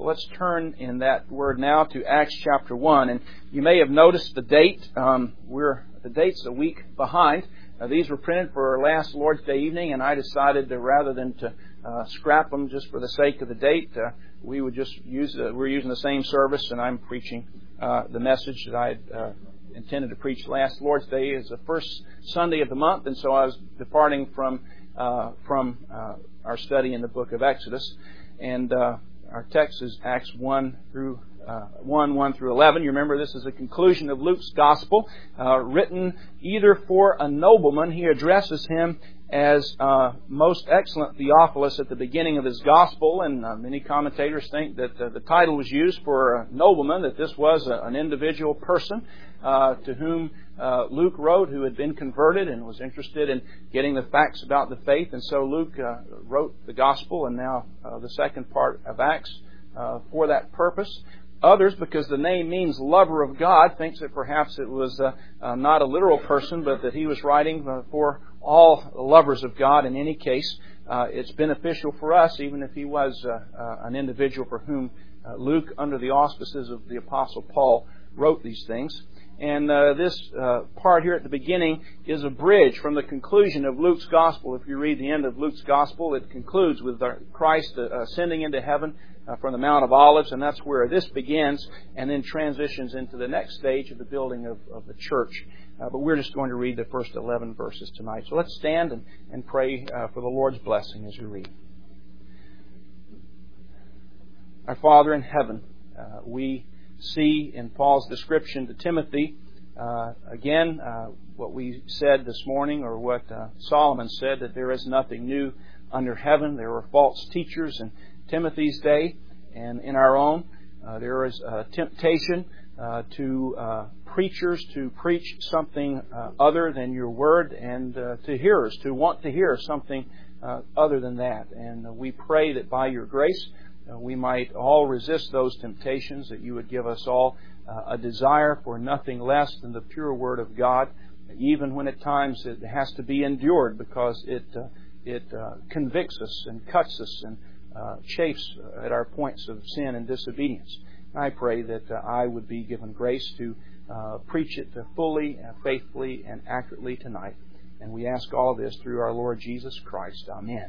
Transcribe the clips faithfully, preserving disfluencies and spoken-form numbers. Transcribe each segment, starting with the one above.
Gospel. Let's turn in that word now to Acts chapter one. And you may have noticed the date. Um, we're the date's a week behind. Uh, these were printed for last Lord's Day evening, and I decided that rather than to uh, scrap them just for the sake of the date, uh, we would just use. Uh, we're using the same service, and I'm preaching uh, the message that I had uh, intended to preach last Lord's Day is the first Sunday of the month, and so I was departing from uh, from uh, our study in the book of Exodus, and uh, our text is Acts one through uh, one one through eleven. You remember this is a conclusion of Luke's Gospel, uh, written either for a nobleman. He addresses him as uh, most excellent Theophilus at the beginning of his Gospel, and uh, many commentators think that uh, the title was used for a nobleman, that this was a, an individual person uh, to whom uh, Luke wrote, who had been converted and was interested in getting the facts about the faith. And so Luke uh, wrote the Gospel and now uh, the second part of Acts uh, for that purpose. Others, because the name means lover of God, thinks that perhaps it was uh, uh, not a literal person, but that he was writing uh, for all lovers of God. In any case, uh, it's beneficial for us, even if he was uh, uh, an individual for whom uh, Luke, under the auspices of the Apostle Paul, wrote these things. And uh, this uh, part here at the beginning is a bridge from the conclusion of Luke's Gospel. If you read the end of Luke's Gospel, it concludes with Christ ascending into heaven uh, from the Mount of Olives, and that's where this begins, and then transitions into the next stage of the building of, of the church. Uh, but we're just going to read the first eleven verses tonight. So let's stand and, and pray uh, for the Lord's blessing as we read. Our Father in heaven, uh, we see in Paul's description to Timothy, uh, again, uh, what we said this morning, or what uh, Solomon said, that there is nothing new under heaven. There were false teachers in Timothy's day and in our own. Uh, there is a temptation uh, to uh, preachers to preach something uh, other than your word, and uh, to hearers to want to hear something uh, other than that. And uh, we pray that by your grace, Uh, we might all resist those temptations, that you would give us all uh, a desire for nothing less than the pure Word of God, even when at times it has to be endured because it uh, it uh, convicts us and cuts us and uh, chafes at our points of sin and disobedience. I pray that uh, I would be given grace to uh, preach it fully, uh, faithfully, and accurately tonight. And we ask all this through our Lord Jesus Christ. Amen.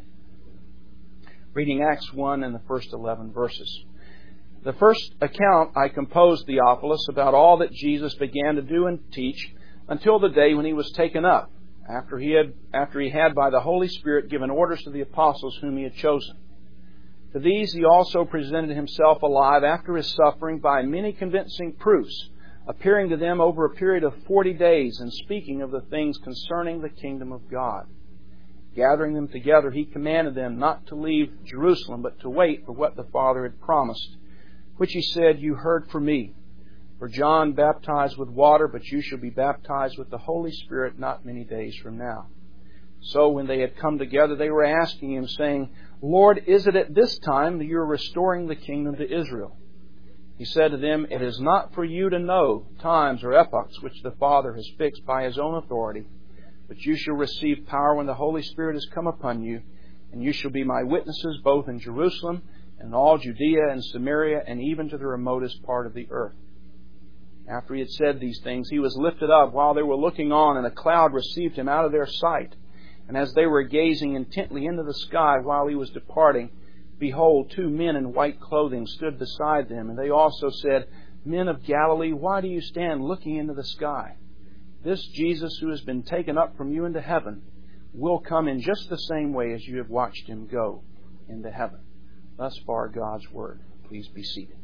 Reading Acts one and the first eleven verses. The first account I composed, Theophilus, about all that Jesus began to do and teach until the day when he was taken up, after he had, after he had by the Holy Spirit given orders to the apostles whom he had chosen. To these he also presented himself alive after his suffering by many convincing proofs, appearing to them over a period of forty days and speaking of the things concerning the kingdom of God. Gathering them together, he commanded them not to leave Jerusalem, but to wait for what the Father had promised, which he said, "You heard from me. For John baptized with water, but you shall be baptized with the Holy Spirit not many days from now." So when they had come together, they were asking him, saying, "Lord, is it at this time that you are restoring the kingdom to Israel?" He said to them, "It is not for you to know times or epochs which the Father has fixed by his own authority, but you shall receive power when the Holy Spirit has come upon you, and you shall be my witnesses both in Jerusalem and all Judea and Samaria and even to the remotest part of the earth." After he had said these things, he was lifted up while they were looking on, and a cloud received him out of their sight. And as they were gazing intently into the sky while he was departing, behold, two men in white clothing stood beside them, and they also said, "Men of Galilee, why do you stand looking into the sky? This Jesus who has been taken up from you into heaven will come in just the same way as you have watched him go into heaven." Thus far, God's Word. Please be seated.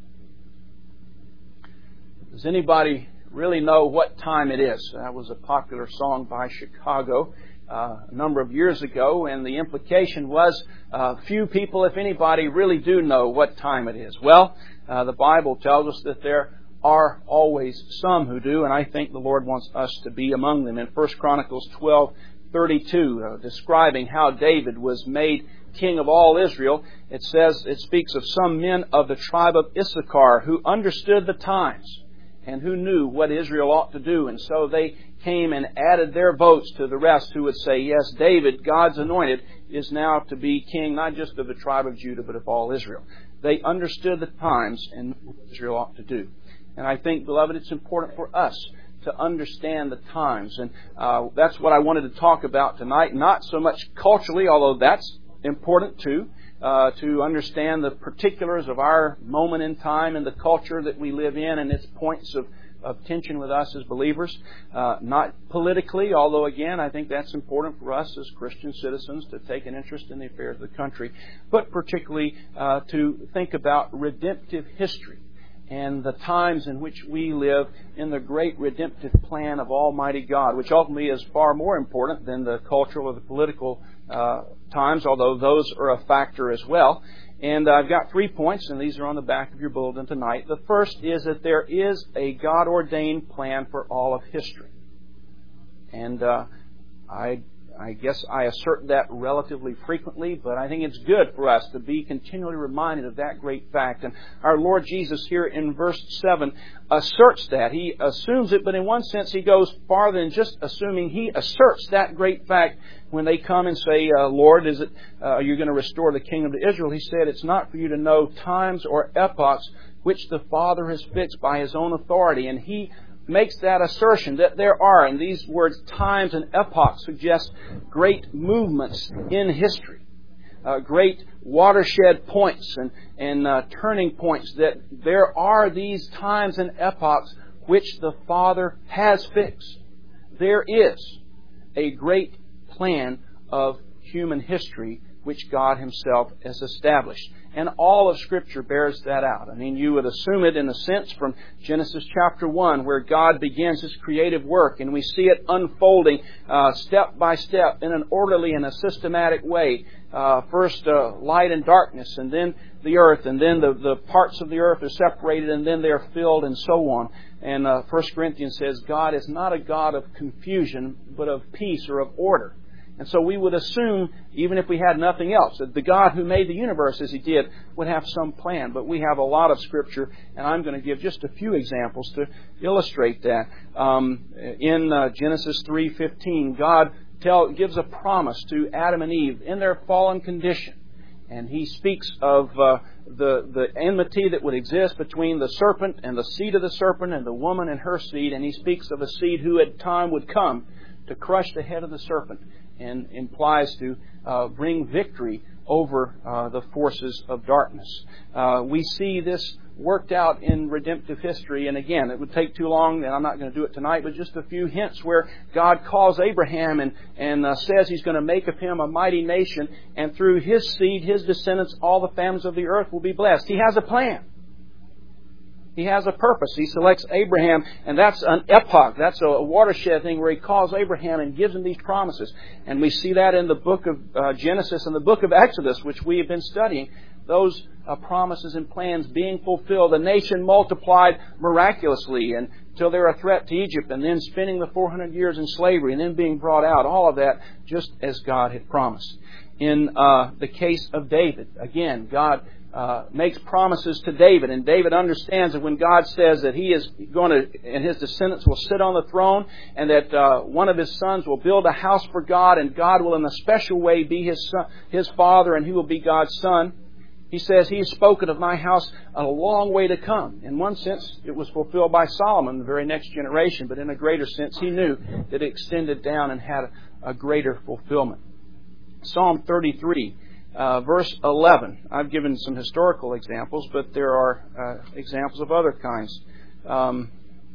Does anybody really know what time it is? That was a popular song by Chicago uh, a number of years ago, and the implication was uh, few people, if anybody, really do know what time it is. Well, uh, the Bible tells us that there are always some who do, and I think the Lord wants us to be among them. In First Chronicles twelve thirty-two, uh, describing how David was made king of all Israel, it says, it speaks of some men of the tribe of Issachar who understood the times and who knew what Israel ought to do. And so they came and added their votes to the rest who would say, yes, David, God's anointed, is now to be king, not just of the tribe of Judah, but of all Israel. They understood the times and what Israel ought to do. And I think, beloved, it's important for us to understand the times. And uh, that's what I wanted to talk about tonight. Not so much culturally, although that's important too, uh, to understand the particulars of our moment in time and the culture that we live in and its points of, of tension with us as believers. Uh, not politically, although again, I think that's important for us as Christian citizens to take an interest in the affairs of the country. But particularly uh, to think about redemptive history and the times in which we live in the great redemptive plan of Almighty God, which ultimately is far more important than the cultural or the political uh, times, although those are a factor as well. And I've got three points, and these are on the back of your bulletin tonight. The first is that there is a God-ordained plan for all of history. And uh, I I guess I assert that relatively frequently, but I think it's good for us to be continually reminded of that great fact. And our Lord Jesus here in verse seven asserts that. He assumes it, but in one sense He goes farther than just assuming. He asserts that great fact when they come and say, uh, Lord, is it uh, are you going to restore the kingdom to Israel? He said, it's not for you to know times or epochs which the Father has fixed by His own authority. And He makes that assertion that there are, and these words, times and epochs, suggest great movements in history, uh, great watershed points and, and uh, turning points, that there are these times and epochs which the Father has fixed. There is a great plan of human history which God Himself has established. And all of Scripture bears that out. I mean, you would assume it in a sense from Genesis chapter one, where God begins His creative work, and we see it unfolding uh, step by step in an orderly and a systematic way. Uh, first uh, light and darkness, and then the earth, and then the, the parts of the earth are separated, and then they're filled, and so on. And uh, First Corinthians says God is not a God of confusion, but of peace or of order. And so we would assume, even if we had nothing else, that the God who made the universe as He did would have some plan. But we have a lot of Scripture, and I'm going to give just a few examples to illustrate that. Um, in uh, Genesis three fifteen, God tell, gives a promise to Adam and Eve in their fallen condition. And He speaks of uh, the, the enmity that would exist between the serpent and the seed of the serpent and the woman and her seed. And He speaks of a seed who at time would come to crush the head of the serpent, and implies to uh, bring victory over uh, the forces of darkness. Uh, we see this worked out in redemptive history, and again, it would take too long, and I'm not going to do it tonight, but just a few hints where God calls Abraham and, and uh, says He's going to make of him a mighty nation, and through his seed, his descendants, all the families of the earth will be blessed. He has a plan. He has a purpose. He selects Abraham, and that's an epoch. That's a watershed thing where He calls Abraham and gives him these promises. And we see that in the book of uh, Genesis and the book of Exodus, which we have been studying. Those uh, promises and plans being fulfilled. The nation multiplied miraculously and until they're a threat to Egypt, and then spending the four hundred years in slavery and then being brought out. All of that just as God had promised. In uh, the case of David, again, God Uh, makes promises to David, and David understands that when God says that he is going to, and his descendants will sit on the throne, and that uh, one of his sons will build a house for God, and God will in a special way be his son, his father, and he will be God's son. He says, He has spoken of my house a long way to come. In one sense, it was fulfilled by Solomon, the very next generation, but in a greater sense, he knew that it extended down and had a, a greater fulfillment. Psalm thirty-three. Uh, verse eleven. I've given some historical examples, but there are uh, examples of other kinds. Um,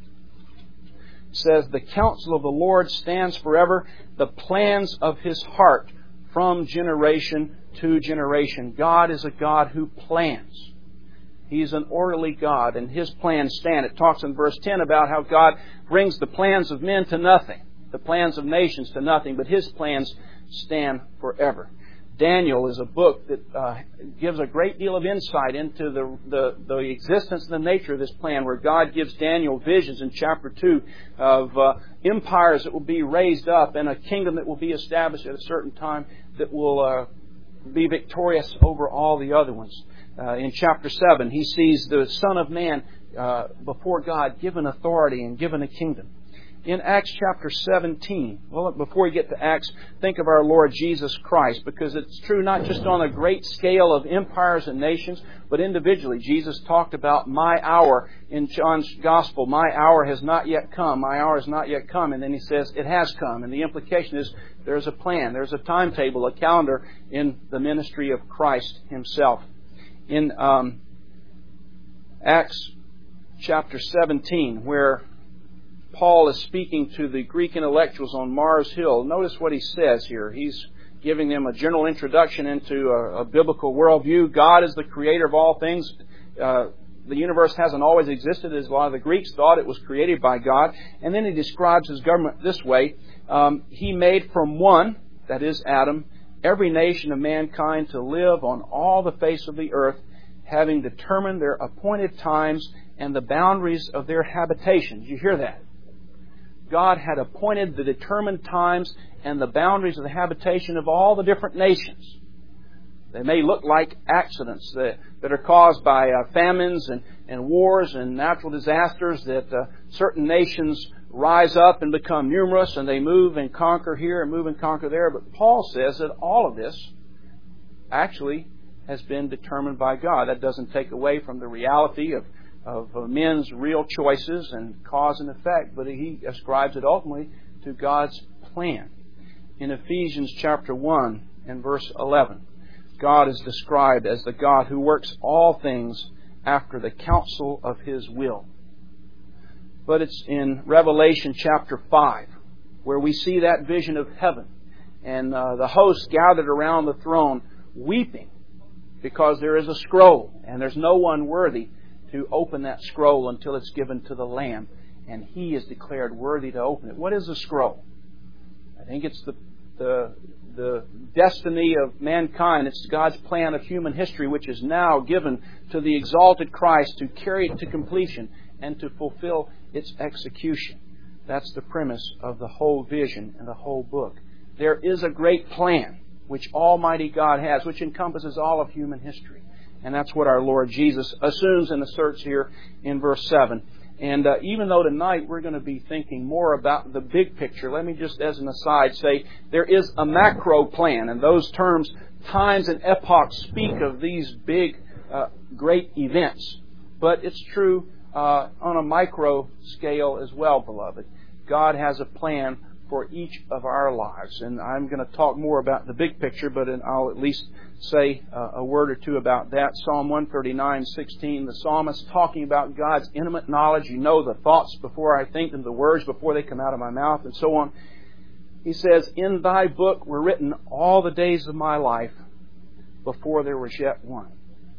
it says, the counsel of the Lord stands forever, the plans of His heart from generation to generation. God is a God who plans. He's an orderly God, and His plans stand. It talks in verse ten about how God brings the plans of men to nothing, the plans of nations to nothing, but His plans stand forever. Daniel is a book that uh, gives a great deal of insight into the, the, the existence and the nature of this plan, where God gives Daniel visions in chapter two of uh, empires that will be raised up and a kingdom that will be established at a certain time that will uh, be victorious over all the other ones. Uh, in chapter seven, he sees the Son of Man uh, before God given authority and given a kingdom. In Acts chapter seventeen, well, before we get to Acts, think of our Lord Jesus Christ, because it's true not just on a great scale of empires and nations, but individually. Jesus talked about my hour in John's Gospel. My hour has not yet come. My hour has not yet come. And then he says, it has come. And the implication is there's a plan, there's a timetable, a calendar in the ministry of Christ Himself. In um, Acts chapter seventeen, where Paul is speaking to the Greek intellectuals on Mars Hill, notice what he says here. He's giving them a general introduction into a, a biblical worldview. God is the creator of all things. Uh, the universe hasn't always existed, as a lot of the Greeks thought. It was created by God. And then he describes His government this way. Um, he made from one, that is Adam, every nation of mankind to live on all the face of the earth, having determined their appointed times and the boundaries of their habitations. You hear that? God had appointed the determined times and the boundaries of the habitation of all the different nations. They may look like accidents that, that are caused by uh, famines and, and wars and natural disasters, that uh, certain nations rise up and become numerous, and they move and conquer here and move and conquer there. But Paul says that all of this actually has been determined by God. That doesn't take away from the reality of of men's real choices and cause and effect, but he ascribes it ultimately to God's plan. In Ephesians chapter one and verse eleven, God is described as the God who works all things after the counsel of His will. But it's in Revelation chapter five where we see that vision of heaven and uh, the hosts gathered around the throne weeping because there is a scroll and there's no one worthy to open that scroll until it's given to the Lamb, and He is declared worthy to open it. What is a scroll? I think it's the the the destiny of mankind. It's God's plan of human history, which is now given to the exalted Christ to carry it to completion and to fulfill its execution. That's the premise of the whole vision and the whole book. There is a great plan which Almighty God has, which encompasses all of human history. And that's what our Lord Jesus assumes and asserts here in verse seven. And uh, even though tonight we're going to be thinking more about the big picture, let me just as an aside say there is a macro plan. And those terms, times and epochs, speak of these big, uh, great events. But it's true uh, on a micro scale as well, beloved. God has a plan for each of our lives. And I'm going to talk more about the big picture, but I'll at least say uh, a word or two about that. Psalm one thirty-nine sixteen, the psalmist talking about God's intimate knowledge. You know the thoughts before I think them, the words before they come out of my mouth, and so on. He says, in Thy book were written all the days of my life before there was yet one.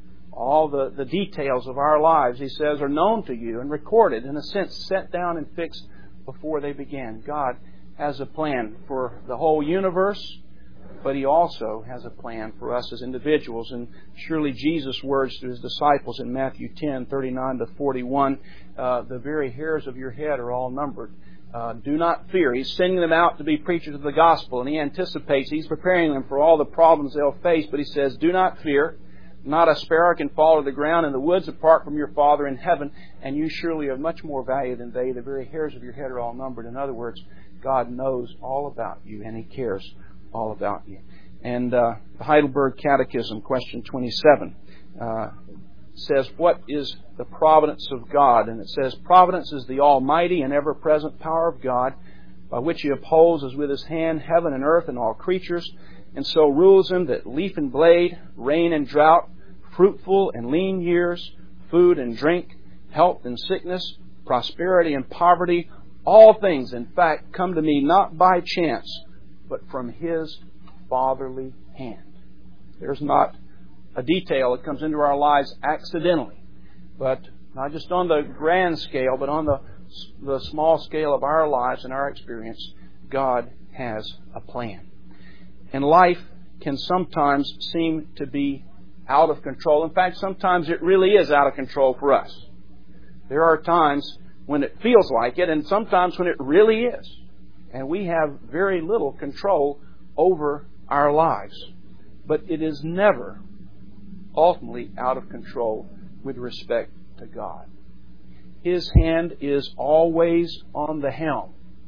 All the, the details of our lives, he says, are known to you and recorded, in a sense, set down and fixed before they began. God has a plan for the whole universe, but He also has a plan for us as individuals. And surely Jesus' words to His disciples in Matthew ten, thirty-nine to forty-one, uh, the very hairs of your head are all numbered. Uh, do not fear. He's sending them out to be preachers of the gospel, and He anticipates, He's preparing them for all the problems they'll face, but He says, do not fear. Not a sparrow can fall to the ground in the woods apart from your Father in heaven, and you surely have much more value than they. The very hairs of your head are all numbered. In other words, God knows all about you, and He cares all about you. And uh, the Heidelberg Catechism, question twenty-seven, uh, says, what is the providence of God? And it says, providence is the almighty and ever-present power of God, by which He upholds as with His hand heaven and earth and all creatures, and so rules them that leaf and blade, rain and drought, fruitful and lean years, food and drink, health and sickness, prosperity and poverty, all things, in fact, come to me not by chance, but from His fatherly hand. There's not a detail that comes into our lives accidentally, but not just on the grand scale, but on the, the small scale of our lives and our experience, God has a plan. And life can sometimes seem to be out of control. In fact, sometimes it really is out of control for us. There are times when it feels like it, and sometimes when it really is. And we have very little control over our lives. But it is never ultimately out of control with respect to God. His hand is always on the helm.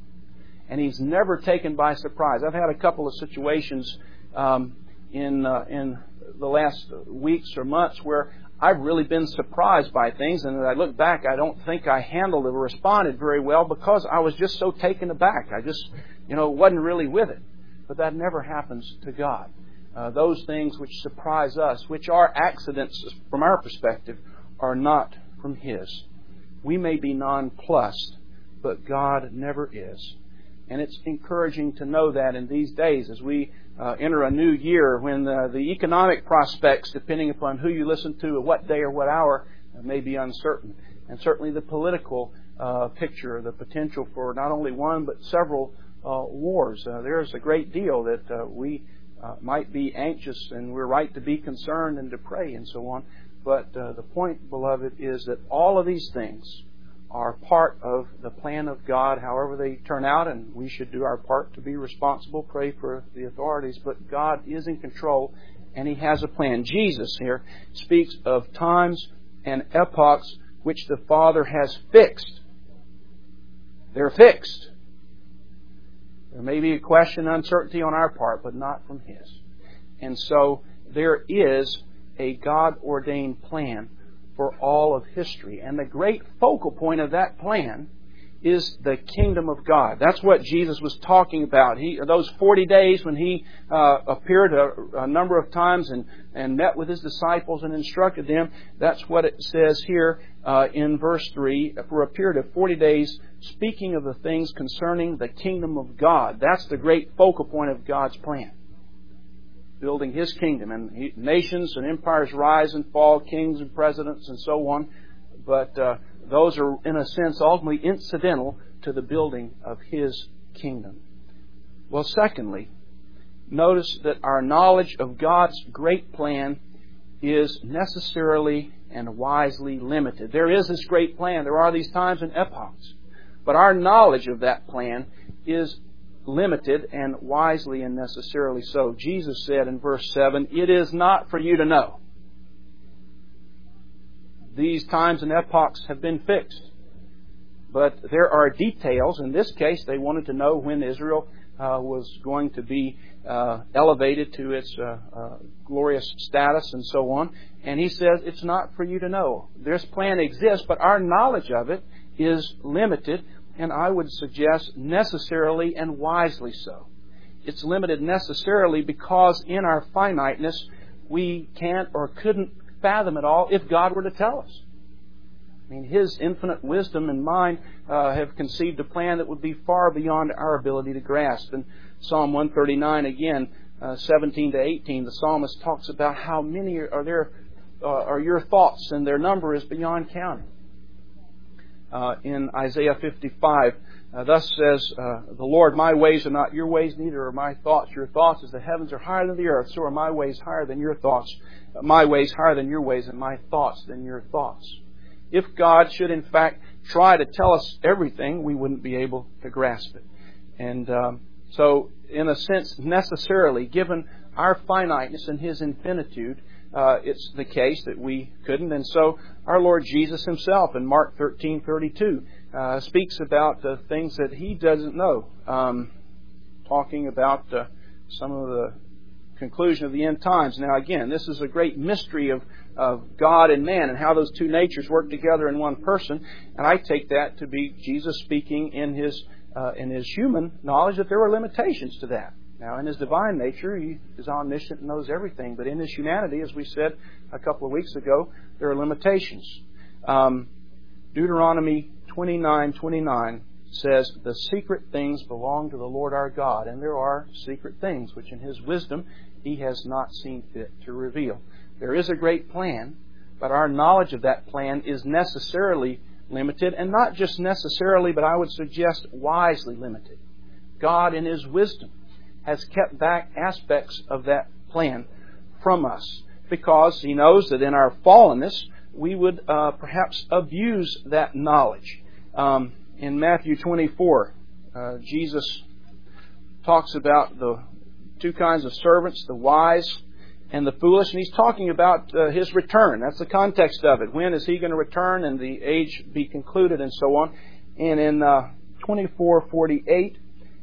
and He's never taken by surprise. I've had a couple of situations um, in uh, in the last weeks or months where I've really been surprised by things, and as I look back, I don't think I handled it or responded very well because I was just so taken aback. I just, you know, wasn't really with it. But that never happens to God. Uh, those things which surprise us, which are accidents from our perspective, are not from His. We may be nonplussed, but God never is. And it's encouraging to know that in these days as we uh, enter a new year when uh, the economic prospects, depending upon who you listen to at what day or what hour, uh, may be uncertain. And certainly the political uh, picture, the potential for not only one but several uh, wars. Uh, there's a great deal that uh, we uh, might be anxious, and we're right to be concerned and to pray and so on. But uh, the point, beloved, is that all of these things are part of the plan of God, however they turn out, and we should do our part to be responsible, pray for the authorities. But God is in control, and He has a plan. Jesus here speaks of times and epochs which the Father has fixed. They're fixed. There may be a question, uncertainty on our part, but not from His. And so there is a God-ordained plan for all of history. And the great focal point of that plan is the kingdom of God. That's what Jesus was talking about. He, those forty days when He uh, appeared a, a number of times and, and met with His disciples and instructed them, that's what it says here uh, in verse three, for a period of forty days, speaking of the things concerning the kingdom of God. That's the great focal point of God's plan. Building His kingdom, and he, nations and empires rise and fall, kings and presidents and so on. But uh, those are, in a sense, ultimately incidental to the building of His kingdom. Well, secondly, notice that our knowledge of God's great plan is necessarily and wisely limited. There is this great plan. There are these times and epochs. But our knowledge of that plan is limited, and wisely and necessarily so. Jesus said in verse seven, "It is not for you to know." These times and epochs have been fixed. But there are details. In this case, they wanted to know when Israel uh, was going to be uh, elevated to its uh, uh, glorious status and so on. And He says, it's not for you to know. This plan exists, but our knowledge of it is limited. And I would suggest necessarily and wisely so. It's limited necessarily because in our finiteness we can't or couldn't fathom it all if God were to tell us. I mean, His infinite wisdom and mind uh, have conceived a plan that would be far beyond our ability to grasp. In Psalm one thirty-nine, again, uh, seventeen to eighteen, the psalmist talks about how many are there uh, are your thoughts, and their number is beyond counting. Uh, in Isaiah fifty-five, uh, thus says uh, the Lord, "My ways are not your ways, neither are my thoughts your thoughts. As the heavens are higher than the earth, so are my ways higher than your thoughts. My ways higher than your ways, and my thoughts than your thoughts." If God should in fact try to tell us everything, we wouldn't be able to grasp it. And um, so, in a sense, necessarily, given our finiteness and His infinitude, Uh, it's the case that we couldn't. And so our Lord Jesus Himself in Mark thirteen thirty-two uh, speaks about the things that He doesn't know, um, talking about uh, some of the conclusion of the end times. Now again, this is a great mystery of, of God and man and how those two natures work together in one person. And I take that to be Jesus speaking in His, uh, in His human knowledge that there were limitations to that. Now, in His divine nature, He is omniscient and knows everything. But in His humanity, as we said a couple of weeks ago, there are limitations. Um, Deuteronomy twenty-nine twenty-nine says, "The secret things belong to the Lord our God." And there are secret things which in His wisdom He has not seen fit to reveal. There is a great plan, but our knowledge of that plan is necessarily limited. And not just necessarily, but I would suggest wisely limited. God, in His wisdom, has kept back aspects of that plan from us because He knows that in our fallenness we would uh, perhaps abuse that knowledge. Um, in Matthew twenty-four, uh, Jesus talks about the two kinds of servants, the wise and the foolish, and He's talking about uh, His return. That's the context of it. When is He going to return and the age be concluded and so on. And in uh, twenty-four forty-eight,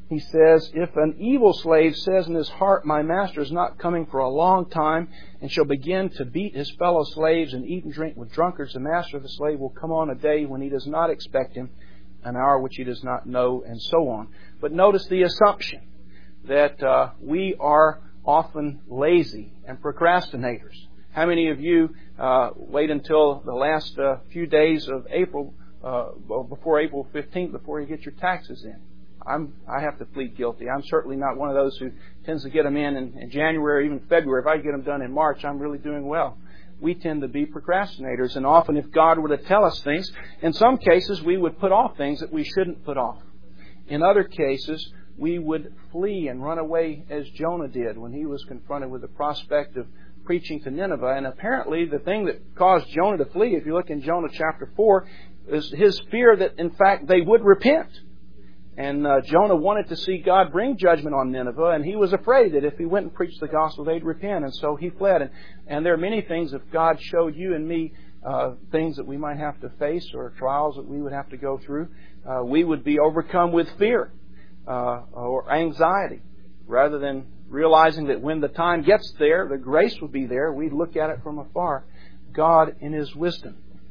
he says, if an evil slave says in his heart, my master is not coming for a long time, and shall begin to beat his fellow slaves and eat and drink with drunkards, the master of the slave will come on a day when he does not expect him, an hour which he does not know, and so on. But notice the assumption that uh, we are often lazy and procrastinators. How many of you uh, wait until the last uh, few days of April, uh, before April fifteenth, before you get your taxes in? I'm, I have to plead guilty. I'm certainly not one of those who tends to get them in, in in January or even February. If I get them done in March, I'm really doing well. We tend to be procrastinators, and often if God were to tell us things, in some cases we would put off things that we shouldn't put off. In other cases, we would flee and run away as Jonah did when he was confronted with the prospect of preaching to Nineveh. And apparently the thing that caused Jonah to flee, if you look in Jonah chapter four, is his fear that in fact they would repent. And uh, Jonah wanted to see God bring judgment on Nineveh, and he was afraid that if he went and preached the gospel, they'd repent. And so he fled. And, and there are many things, if God showed you and me uh, things that we might have to face or trials that we would have to go through, uh, we would be overcome with fear uh, or anxiety. Rather than realizing that when the time gets there, the grace will be there, we'd look at it from afar. God, in His wisdom,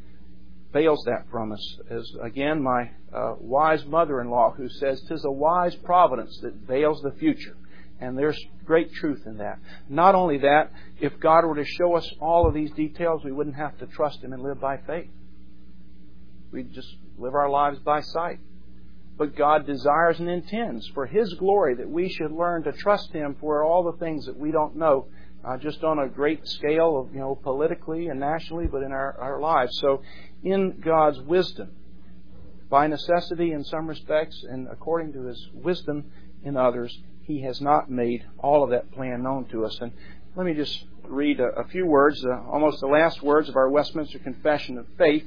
veils that from us. As again, my uh, wise mother-in-law who says, "'Tis a wise providence that veils the future." And there's great truth in that. Not only that, if God were to show us all of these details, we wouldn't have to trust Him and live by faith. We'd just live our lives by sight. But God desires and intends for His glory that we should learn to trust Him for all the things that we don't know, uh, just on a great scale of, you know, politically and nationally, but in our, our lives. So in God's wisdom, by necessity in some respects, and according to His wisdom in others, He has not made all of that plan known to us. And let me just read a, a few words, uh, almost the last words of our Westminster Confession of Faith.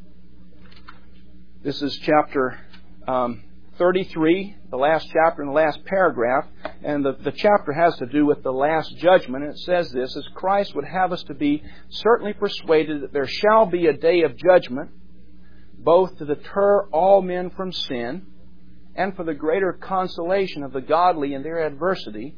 This is chapter um, thirty-three, the last chapter and the last paragraph. And the, the chapter has to do with the last judgment. And it says this, as Christ would have us to be certainly persuaded that there shall be a day of judgment, both to deter all men from sin, and for the greater consolation of the godly in their adversity,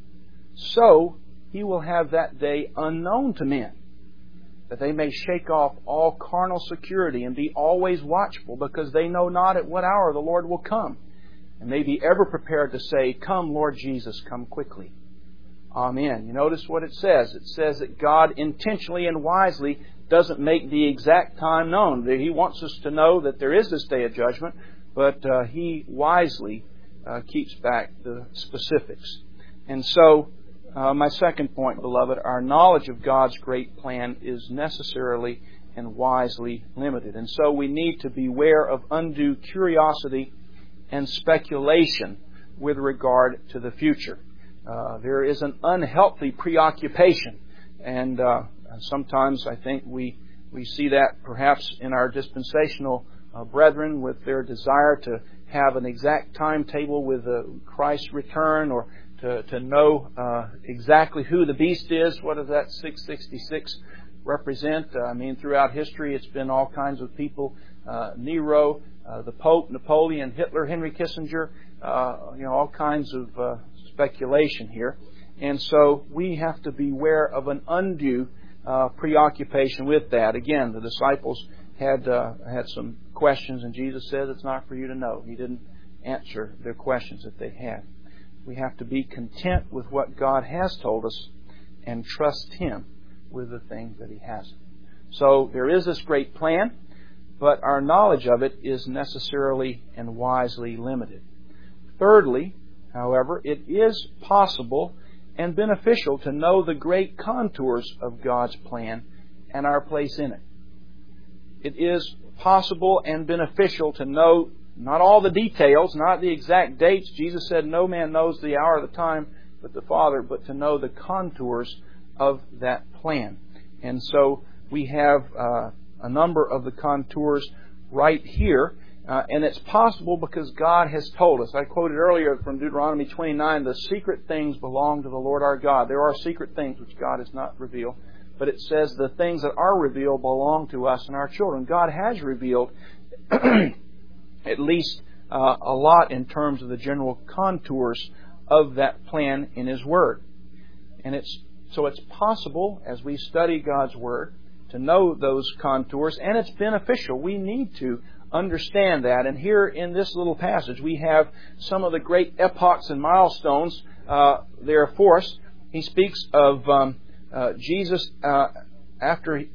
so He will have that day unknown to men, that they may shake off all carnal security and be always watchful, because they know not at what hour the Lord will come, and may be ever prepared to say, "Come, Lord Jesus, come quickly." Amen. You notice what it says. It says that God intentionally and wisely doesn't make the exact time known. He wants us to know that there is this day of judgment, but uh, He wisely uh, keeps back the specifics. And so, uh, my second point, beloved, our knowledge of God's great plan is necessarily and wisely limited. And so we need to beware of undue curiosity and speculation with regard to the future. Uh, there is an unhealthy preoccupation, and uh, sometimes I think we, we see that perhaps in our dispensational Uh, brethren, with their desire to have an exact timetable with uh, Christ's return, or to, to know uh, exactly who the beast is. What does that six sixty-six represent? Uh, I mean, throughout history, it's been all kinds of people. Uh, Nero, uh, the Pope, Napoleon, Hitler, Henry Kissinger, uh, you know, all kinds of uh, speculation here. And so we have to beware of an undue uh, preoccupation with that. Again, the disciples had uh, had some questions, and Jesus said it's not for you to know. He didn't answer their questions that they had. We have to be content with what God has told us and trust Him with the things that He hasn't. So there is this great plan, but our knowledge of it is necessarily and wisely limited. Thirdly, however, it is possible and beneficial to know the great contours of God's plan and our place in it. It is possible and beneficial to know not all the details, not the exact dates. Jesus said no man knows the hour or the time but the Father, but to know the contours of that plan. And so we have uh, a number of the contours right here. Uh, and it's possible because God has told us. I quoted earlier from Deuteronomy twenty-nine, the secret things belong to the Lord our God. There are secret things which God has not revealed. But it says the things that are revealed belong to us and our children. God has revealed at least uh, a lot in terms of the general contours of that plan in His Word. And it's so it's possible, as we study God's Word, to know those contours, and it's beneficial. We need to understand that. And here in this little passage, we have some of the great epochs and milestones uh, there for us. He speaks of um, uh, Jesus uh, after he,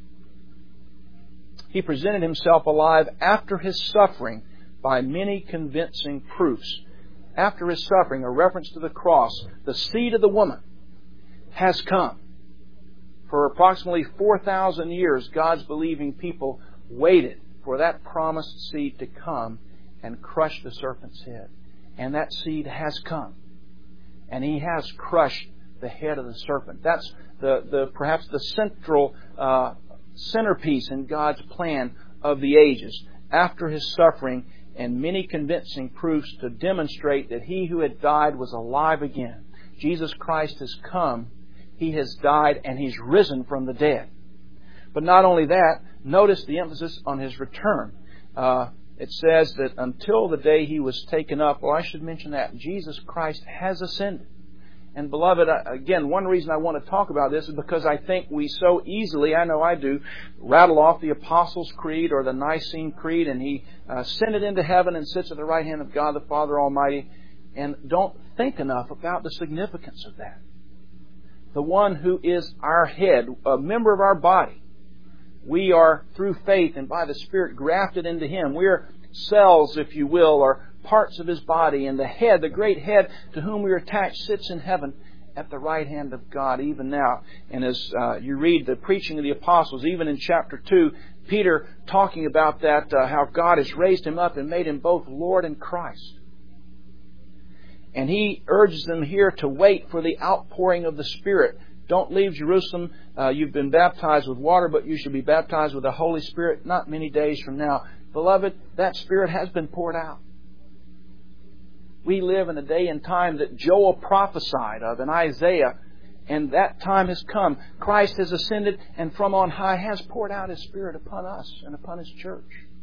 he presented Himself alive after His suffering by many convincing proofs. After His suffering, a reference to the cross, the seed of the woman has come. For approximately four thousand years, God's believing people waited for that promised seed to come and crush the serpent's head. And that seed has come. And He has crushed the head of the serpent. That's the, the perhaps the central uh, centerpiece in God's plan of the ages. After His suffering and many convincing proofs to demonstrate that He who had died was alive again. Jesus Christ has come. He has died and He's risen from the dead. But not only that, notice the emphasis on His return. Uh, it says that until the day He was taken up, well, I should mention that Jesus Christ has ascended. And beloved, again, one reason I want to talk about this is because I think we so easily, I know I do, rattle off the Apostles' Creed or the Nicene Creed, and He uh, ascended into heaven and sits at the right hand of God the Father Almighty, and don't think enough about the significance of that. The one who is our head, a member of our body. We are, through faith and by the Spirit, grafted into Him. We are cells, if you will, or parts of His body. And the head, the great head to whom we are attached, sits in heaven at the right hand of God even now. And as uh, you read the preaching of the apostles, even in chapter two, Peter talking about that, uh, how God has raised Him up and made Him both Lord and Christ. And he urges them here to wait for the outpouring of the Spirit. Don't leave Jerusalem. Uh, you've been baptized with water, but you should be baptized with the Holy Spirit not many days from now. Beloved, that Spirit has been poured out. We live in a day and time that Joel prophesied of in Isaiah, and that time has come. Christ has ascended and from on high has poured out His Spirit upon us and upon His church.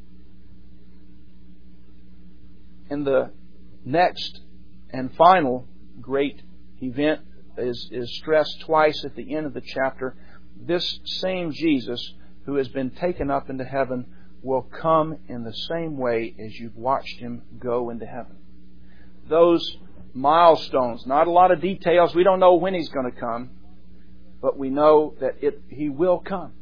And the next and final great event is, is stressed twice at the end of the chapter. This same Jesus who has been taken up into heaven will come in the same way as you've watched Him go into heaven. Those milestones, not a lot of details. We don't know when He's going to come, but we know that it, He will come.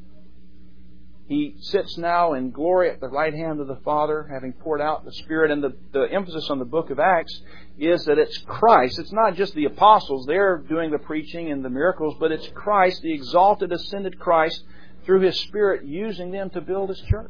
He sits now in glory at the right hand of the Father, having poured out the Spirit. And the, the emphasis on the book of Acts is that it's Christ. It's not just the apostles. They're doing the preaching and the miracles, but it's Christ, the exalted, ascended Christ, through His Spirit, using them to build His church.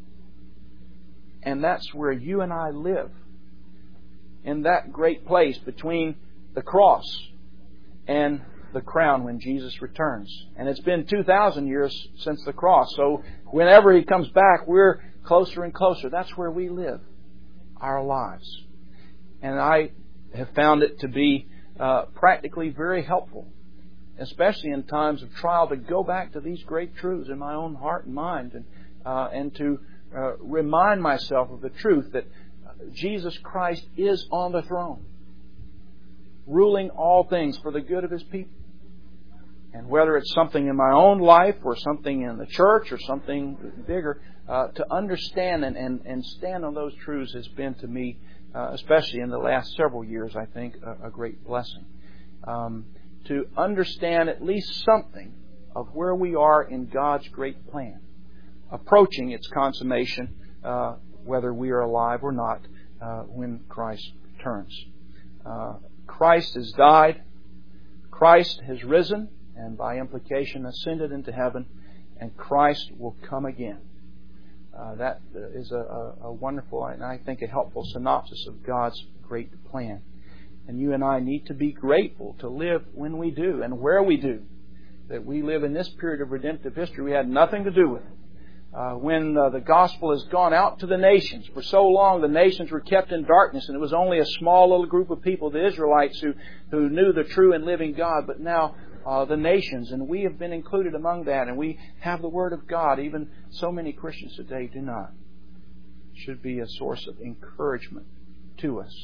And that's where you and I live. In that great place between the cross and the crown when Jesus returns. And it's been two thousand years since the cross. So whenever He comes back, we're closer and closer. That's where we live our lives. And I have found it to be uh, practically very helpful, especially in times of trial, to go back to these great truths in my own heart and mind, and, uh, and to uh, remind myself of the truth that Jesus Christ is on the throne, ruling all things for the good of His people. And whether it's something in my own life or something in the church or something bigger, uh, to understand and, and, and stand on those truths has been to me, uh, especially in the last several years, I think, a, a great blessing. Um, to understand at least something of where we are in God's great plan, approaching its consummation, uh, whether we are alive or not, uh, when Christ returns. Uh, Christ has died. Christ has risen, and by implication ascended into heaven, and Christ will come again. Uh, that is a, a, a wonderful and I think a helpful synopsis of God's great plan. And you and I need to be grateful to live when we do and where we do. That we live in this period of redemptive history. We had nothing to do with it. Uh, when uh, the gospel has gone out to the nations. For so long the nations were kept in darkness, and it was only a small little group of people, the Israelites, who, who knew the true and living God. But now uh, the nations, and we have been included among that, and we have the Word of God. Even so many Christians today do not. should be a source of encouragement to us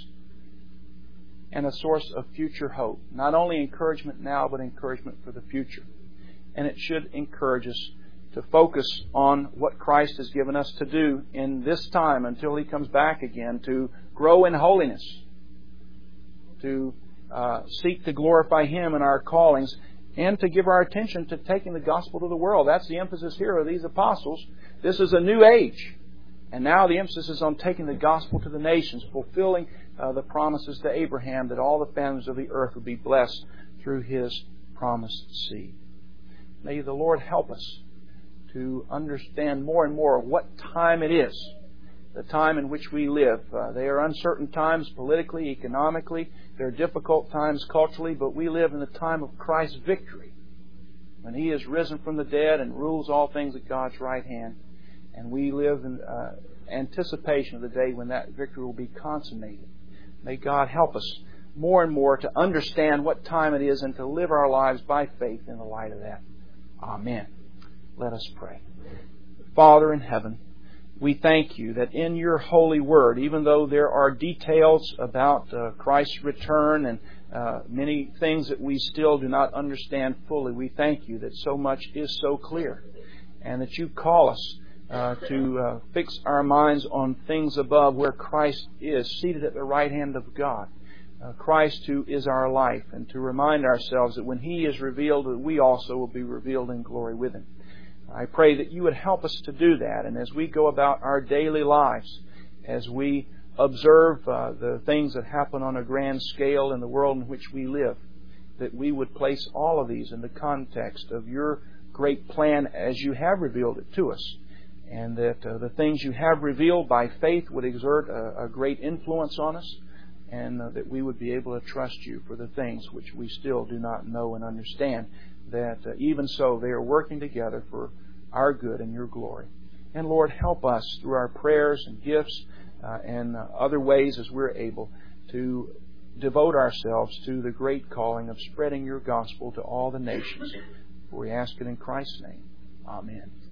and a source of future hope. Not only encouragement now, but encouragement for the future. And it should encourage us to focus on what Christ has given us to do in this time until He comes back again, to grow in holiness, to uh, seek to glorify Him in our callings, and to give our attention to taking the gospel to the world. That's the emphasis here of these apostles. This is a new age. And now the emphasis is on taking the gospel to the nations, fulfilling uh, the promises to Abraham that all the families of the earth would be blessed through his promised seed. May the Lord help us to understand more and more what time it is, the time in which we live. Uh, they are uncertain times politically, economically. They're difficult times culturally, but we live in the time of Christ's victory, when He is risen from the dead and rules all things at God's right hand. And we live in uh, anticipation of the day when that victory will be consummated. May God help us more and more to understand what time it is and to live our lives by faith in the light of that. Amen. Let us pray. Father in heaven, we thank You that in Your holy word, even though there are details about uh, Christ's return and uh, many things that we still do not understand fully, we thank You that so much is so clear, and that You call us uh, to uh, fix our minds on things above, where Christ is seated at the right hand of God. Uh, Christ who is our life, and to remind ourselves that when He is revealed, that we also will be revealed in glory with Him. I pray that You would help us to do that, and as we go about our daily lives, as we observe uh, the things that happen on a grand scale in the world in which we live, that we would place all of these in the context of Your great plan as You have revealed it to us, and that uh, the things You have revealed by faith would exert a, a great influence on us, and uh, that we would be able to trust You for the things which we still do not know and understand, that uh, even so they are working together for our good and Your glory. And Lord, help us through our prayers and gifts uh, and uh, other ways as we're able to devote ourselves to the great calling of spreading Your gospel to all the nations. For we ask it in Christ's name. Amen.